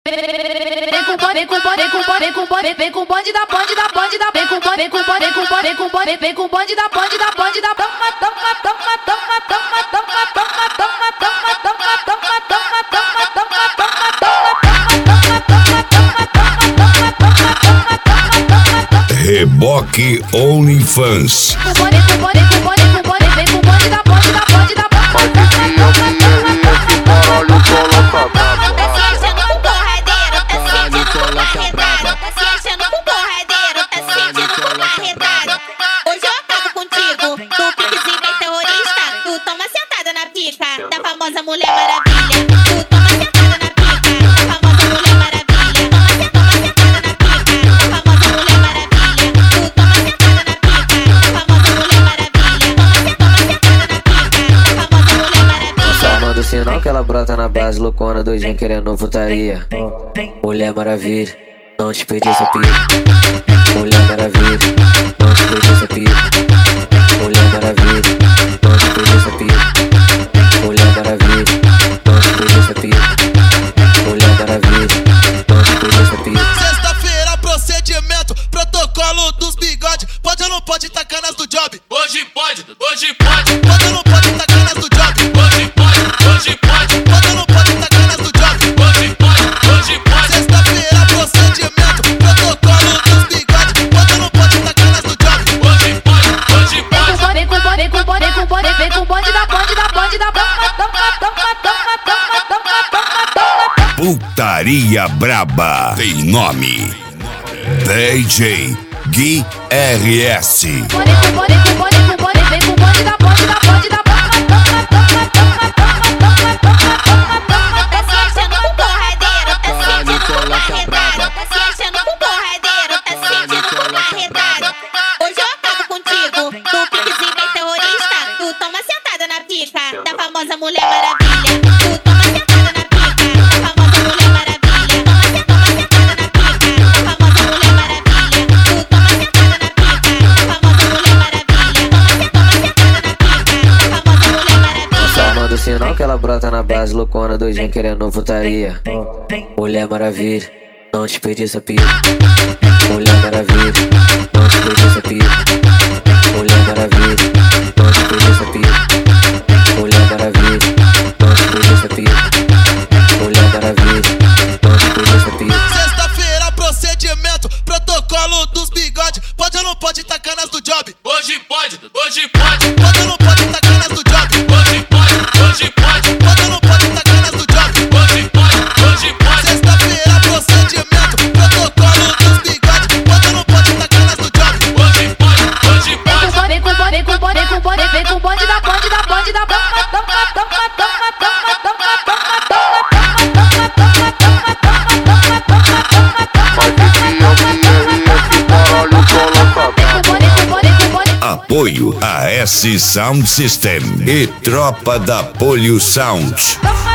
Vem com bonde da vem com bonde da vem com bonde da Reboque OnlyFans. Hoje eu acabo contigo, tu piquezinho bem terrorista. Tu toma sentada na pica da famosa Mulher Maravilha. Tu toma sentada na pica da famosa Mulher Maravilha. Toma sentada na pica da famosa Mulher Maravilha. Tu toma sentada na pica da famosa Mulher Maravilha. Toma sentada na pica da famosa Mulher Maravilha. Só manda o sinal que ela brota na base, loucona, doidinha querendo putaria. Mulher Maravilha, não desperdiça pica. Mulher Maravilha, não desperdiça pica. Mulher Maravilha, não desperdiça pica. Mulher Maravilha, não desperdiça pica. Mulher Maravilha, não desperdiça pica. Sexta-feira, procedimento, protocolo dos bigode. Pode ou não pode tacar nas do job? Hoje pode, hoje pode. Pode ou não pode tacar nas do job? Hoje pode, hoje pode. Pode ou não pode tacar nas do job? Hoje pode, hoje pode. Sexta-feira, procedimento, protocolo dos bigode. Pode ou não pode tacar nas do job? Hoje pode, hoje pode. vem com bonde da Putaria braba tem nome. DJ Gui RS. vem com bonde da Tá se achando com porradeiro, tá se sentindo com arredado. Tá se achando com porradeiro, tá se sentindo com arredado. Hoje eu acabo contigo, tu piquezinho bem terrorista. Tu toma sentada na pica da famosa Mulher Maravilha. Tu toma sentada na pica da famosa Mulher Maravilha. Toma sentada na pica da famosa Mulher Maravilha. Tu toma sentada na pica da famosa Mulher Maravilha. Toma sentada na pica da famosa Mulher Maravilha. Só manda o sinal que ela brota na base, loucona, doidinha querendo putaria. Mulher Maravilha, não desperdiça pica. Mulher Maravilha, não desperdiça pica. Mulher Maravilha, não desperdiça pica. Mulher Maravilha, não desperdiça pica. Mulher Maravilha, não desperdiça pica. Sexta-feira, procedimento, protocolo dos bigode. Pode ou não pode tacar nas do job? Hoje pode, hoje pode. Pode ou não pode tacar nas do job? Hoje pode, hoje pode. Pode ou não pode tacar nas do job? Hoje pode, hoje pode. Sexta-feira, procedimento, protocolo dos bigode. Pode ou não pode tacar nas do job? Hoje pode, hoje pode. vem com bonde da Apoio a S Sound System e Tropa da Polio Sound.